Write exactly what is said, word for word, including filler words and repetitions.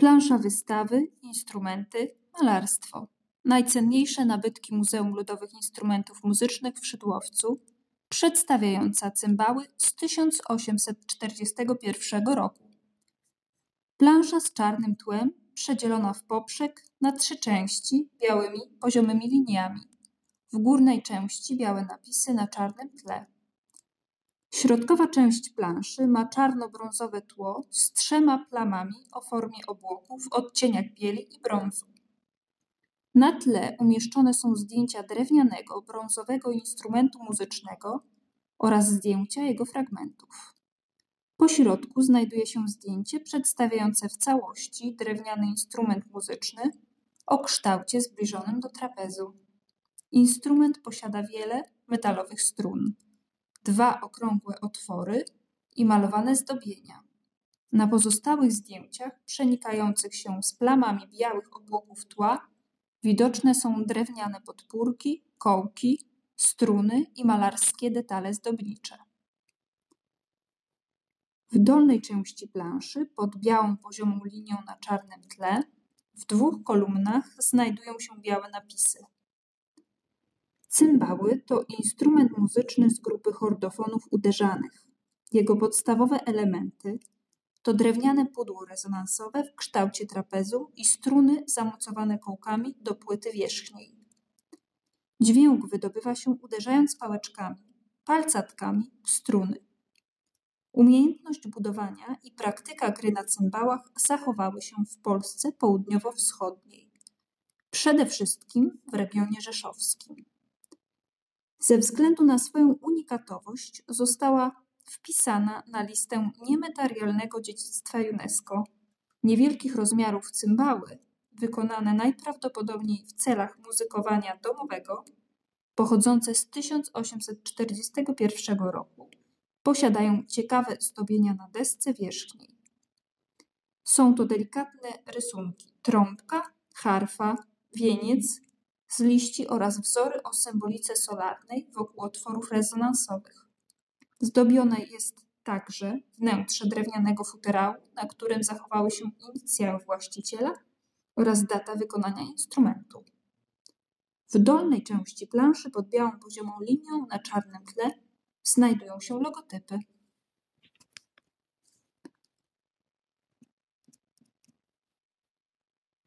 Plansza wystawy, instrumenty, malarstwo. Najcenniejsze nabytki Muzeum Ludowych Instrumentów Muzycznych w Szydłowcu, przedstawiająca cymbały z tysiąc osiemset czterdziestego pierwszego roku. Plansza z czarnym tłem, przedzielona w poprzek na trzy części białymi, poziomymi liniami. W górnej części białe napisy na czarnym tle. Środkowa część planszy ma czarno-brązowe tło z trzema plamami o formie obłoku w odcieniach bieli i brązu. Na tle umieszczone są zdjęcia drewnianego, brązowego instrumentu muzycznego oraz zdjęcia jego fragmentów. Po środku znajduje się zdjęcie przedstawiające w całości drewniany instrument muzyczny o kształcie zbliżonym do trapezu. Instrument posiada wiele metalowych strun, dwa okrągłe otwory i malowane zdobienia. Na pozostałych zdjęciach, przenikających się z plamami białych obłoków tła, widoczne są drewniane podpórki, kołki, struny i malarskie detale zdobnicze. W dolnej części planszy, pod białą poziomą linią na czarnym tle, w dwóch kolumnach znajdują się białe napisy. Cymbały to instrument muzyczny z grupy chordofonów uderzanych. Jego podstawowe elementy to drewniane pudło rezonansowe w kształcie trapezu i struny zamocowane kołkami do płyty wierzchniej. Dźwięk wydobywa się uderzając pałeczkami, palcatkami w struny. Umiejętność budowania i praktyka gry na cymbałach zachowały się w Polsce południowo-wschodniej, przede wszystkim w regionie rzeszowskim. Ze względu na swoją unikatowość została wpisana na listę niematerialnego dziedzictwa UNESCO. Niewielkich rozmiarów cymbały, wykonane najprawdopodobniej w celach muzykowania domowego, pochodzące z tysiąc osiemset czterdziestego pierwszego roku, posiadają ciekawe zdobienia na desce wierzchniej. Są to delikatne rysunki: trąbka, harfa, wieniec z liści oraz wzory o symbolice solarnej wokół otworów rezonansowych. Zdobione jest także wnętrze drewnianego futerału, na którym zachowały się inicjały właściciela oraz data wykonania instrumentu. W dolnej części planszy pod białą poziomą linią na czarnym tle znajdują się logotypy.